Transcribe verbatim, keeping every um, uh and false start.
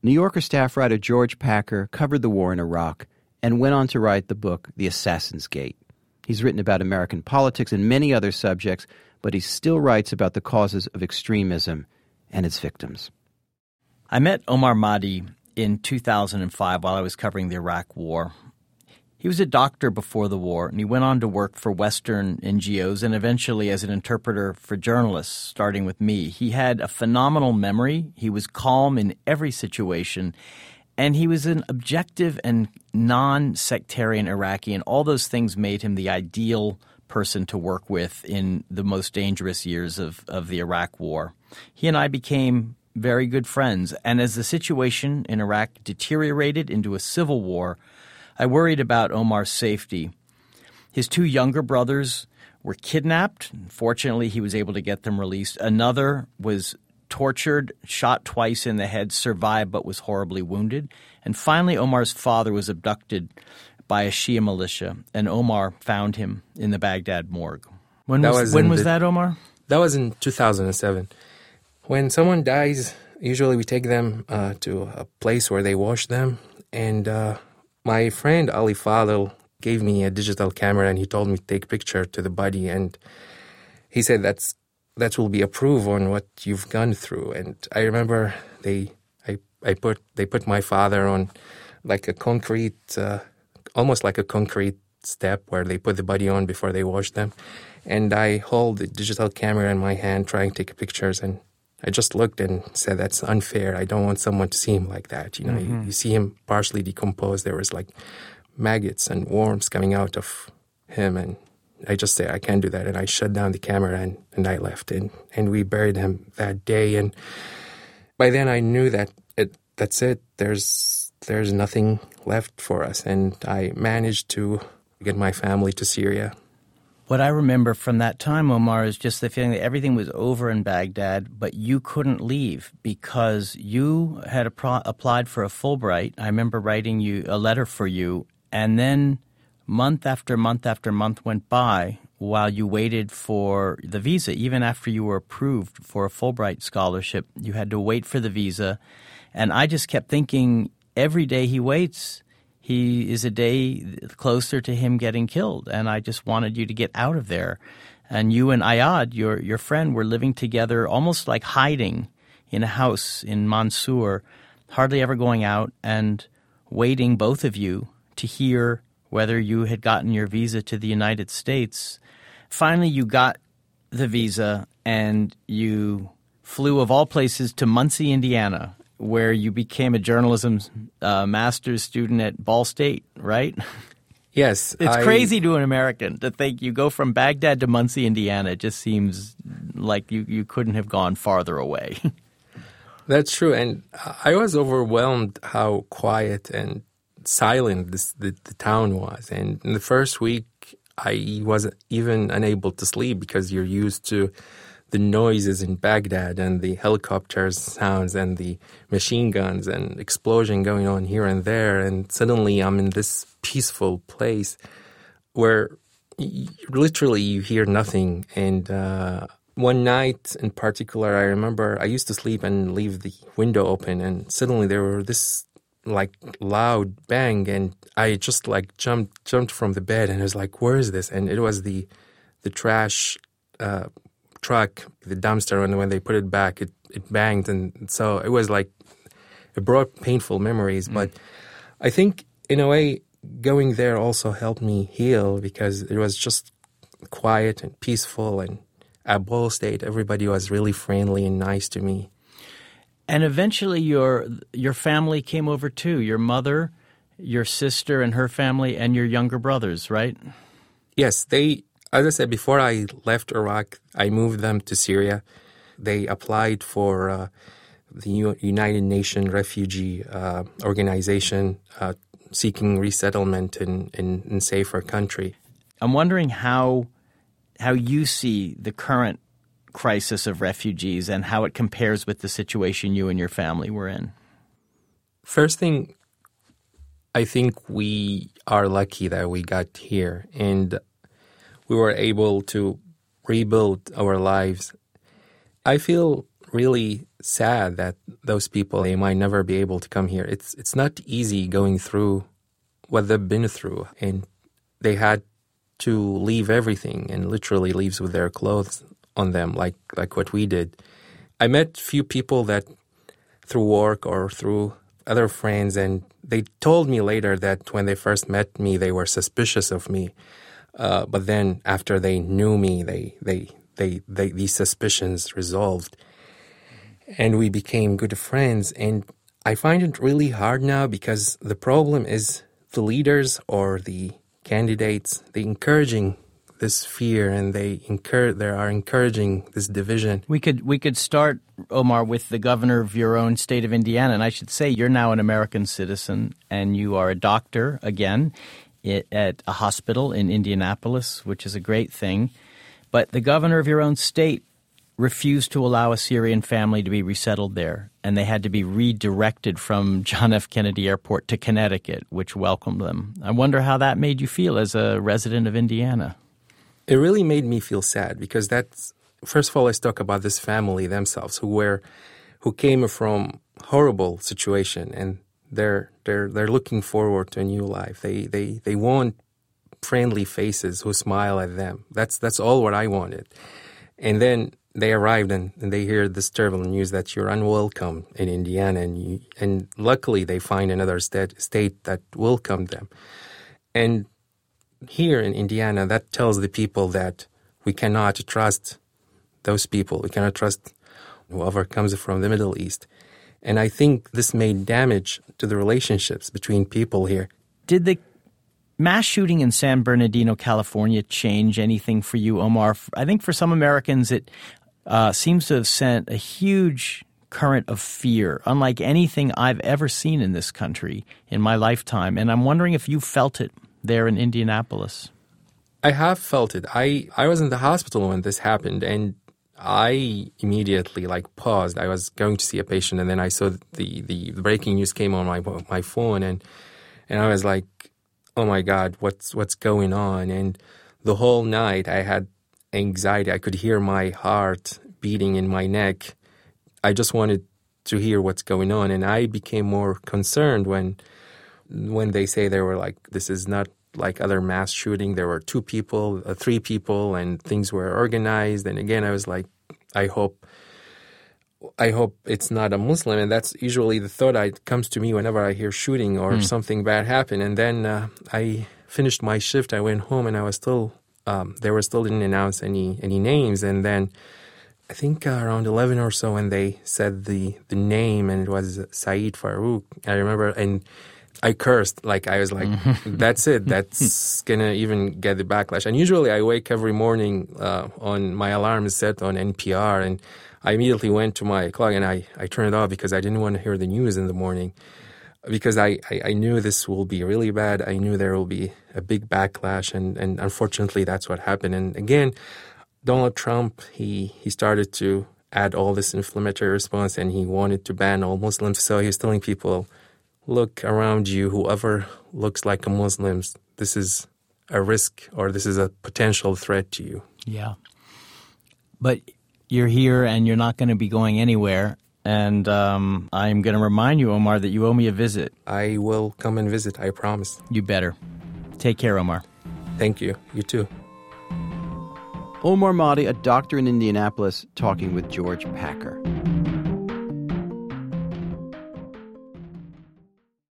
New Yorker staff writer George Packer covered the war in Iraq and went on to write the book The Assassin's Gate. He's written about American politics and many other subjects, but he still writes about the causes of extremism and its victims. I met Omar Mahdi in two thousand five while I was covering the Iraq War. He was a doctor before the war, and he went on to work for Western N G Os and eventually as an interpreter for journalists, starting with me. He had a phenomenal memory. He was calm in every situation, and he was an objective and non-sectarian Iraqi, and all those things made him the ideal person to work with in the most dangerous years of, of the Iraq War. He and I became very good friends, and as the situation in Iraq deteriorated into a civil war, I worried about Omar's safety. His two younger brothers were kidnapped. Fortunately, he was able to get them released. Another was tortured, shot twice in the head, survived but was horribly wounded. And finally, Omar's father was abducted by a Shia militia, and Omar found him in the Baghdad morgue. When that was, was, when was the, that, Omar? That was in two thousand seven. When someone dies, usually we take them uh, to a place where they wash them, and uh, my friend Ali Fadel gave me a digital camera and he told me to take a picture to the body, and he said that's that will be a proof on what you've gone through. And I remember they I, I put they put my father on like a concrete, uh, almost like a concrete step where they put the body on before they wash them. And I hold the digital camera in my hand trying to take pictures, and I just looked and said, that's unfair. I don't want someone to see him like that. You know, mm-hmm. you, you see him partially decomposed. There was like maggots and worms coming out of him. And I just said, I can't do that. And I shut down the camera and, and I left. And, and we buried him that day. And by then I knew that it, that's it. There's, there's nothing left for us. And I managed to get my family to Syria. What I remember from that time, Omar, is just the feeling that everything was over in Baghdad, but you couldn't leave because you had appro- applied for a Fulbright. I remember writing you a letter for you, and then month after month after month went by while you waited for the visa. Even after you were approved for a Fulbright scholarship, you had to wait for the visa. And I just kept thinking, every day he waits, he is a day closer to him getting killed, and I just wanted you to get out of there. And you and Ayad, your your friend, were living together almost like hiding in a house in Mansour, hardly ever going out, and waiting, both of you, to hear whether you had gotten your visa to the United States. Finally, you got the visa, and you flew, of all places, to Muncie, Indiana, where you became a journalism uh, master's student at Ball State, right? Yes. It's I, crazy to an American to think you go from Baghdad to Muncie, Indiana. It just seems like you, you couldn't have gone farther away. That's true. And I was overwhelmed how quiet and silent this, the, the town was. And in the first week, I wasn't even unable to sleep because you're used to the noises in Baghdad and the helicopters sounds and the machine guns and explosion going on here and there. And suddenly I'm in this peaceful place where y- literally you hear nothing. And uh, one night in particular, I remember I used to sleep and leave the window open, and suddenly there were this like loud bang, and I just like jumped jumped from the bed, and I was like, where is this? And it was the the trash uh truck, the dumpster, and when they put it back, it, it banged. And so it was like, it brought painful memories. Mm. But I think, in a way, going there also helped me heal because it was just quiet and peaceful. And at Ball State, everybody was really friendly and nice to me. And eventually your your family came over too, your mother, your sister and her family, and your younger brothers, right? Yes, they... As I said, before I left Iraq, I moved them to Syria. They applied for uh, the U- United Nations Refugee uh, Organization uh, seeking resettlement in, in, in safer country. I'm wondering how how you see the current crisis of refugees and how it compares with the situation you and your family were in. First thing, I think we are lucky that we got here, and we were able to rebuild our lives. I feel really sad that those people, they might never be able to come here. It's it's not easy going through what they've been through, and they had to leave everything and literally leaves with their clothes on them, like like what we did. I met few people that through work or through other friends, and they told me later that when they first met me, they were suspicious of me. Uh, but then after they knew me, they, they, they, they, these suspicions resolved. And we became good friends. And I find it really hard now because the problem is the leaders or the candidates, they encouraging this fear, and they encourage, they are encouraging this division. We could we could start, Omar, with the governor of your own state of Indiana. And I should say you're now an American citizen, and you are a doctor, again, it, at a hospital in Indianapolis, which is a great thing. But the governor of your own state refused to allow a Syrian family to be resettled there, and they had to be redirected from John F. Kennedy Airport to Connecticut, which welcomed them. I wonder how that made you feel as a resident of Indiana. It really made me feel sad because that's, first of all, let's talk about this family themselves who were, who came from horrible situation, and they're they're they're looking forward to a new life. They they they want friendly faces who smile at them. That's that's all what I wanted. And then they arrived and, and they hear this terrible news that you're unwelcome in Indiana, and you, and luckily they find another state state that welcomed them. And here in Indiana, that tells the people that we cannot trust those people. We cannot trust whoever comes from the Middle East. And I think this made damage to the relationships between people here. Did the mass shooting in San Bernardino, California, change anything for you, Omar? I think for some Americans, it uh, seems to have sent a huge current of fear, unlike anything I've ever seen in this country in my lifetime. And I'm wondering if you felt it there in Indianapolis. I have felt it. I, I was in the hospital when this happened, and I immediately like paused. I was going to see a patient, and then I saw the, the, the breaking news came on my my phone, and and I was like, oh my God, what's what's going on? And the whole night I had anxiety. I could hear my heart beating in my neck. I just wanted to hear what's going on, and I became more concerned when when they say they were like, this is not like other mass shooting. There were two people, uh, three people, and things were organized. And again, I was like, I hope, I hope it's not a Muslim. And that's usually the thought that comes to me whenever I hear shooting or mm. something bad happen. And then uh, I finished my shift. I went home, and I was still, um, they were still didn't announce any any names. And then I think uh, around eleven or so, when they said the the name, and it was Saeed Farouk. I remember, and I cursed. Like, I was like, that's it. That's going to even get the backlash. And usually I wake every morning uh, on my alarm is set on N P R, and I immediately went to my clock and I, I turned it off because I didn't want to hear the news in the morning, because I, I, I knew this will be really bad. I knew there will be a big backlash, and, and unfortunately that's what happened. And again, Donald Trump, he, he started to add all this inflammatory response, and he wanted to ban all Muslims. So he was telling people, look around you, whoever looks like a Muslim, this is a risk, or this is a potential threat to you. Yeah. But you're here and you're not going to be going anywhere. And um, I'm going to remind you, Omar, that you owe me a visit. I will come and visit, I promise. You better. Take care, Omar. Thank you. You too. Omar Mahdi, a doctor in Indianapolis, talking with George Packer.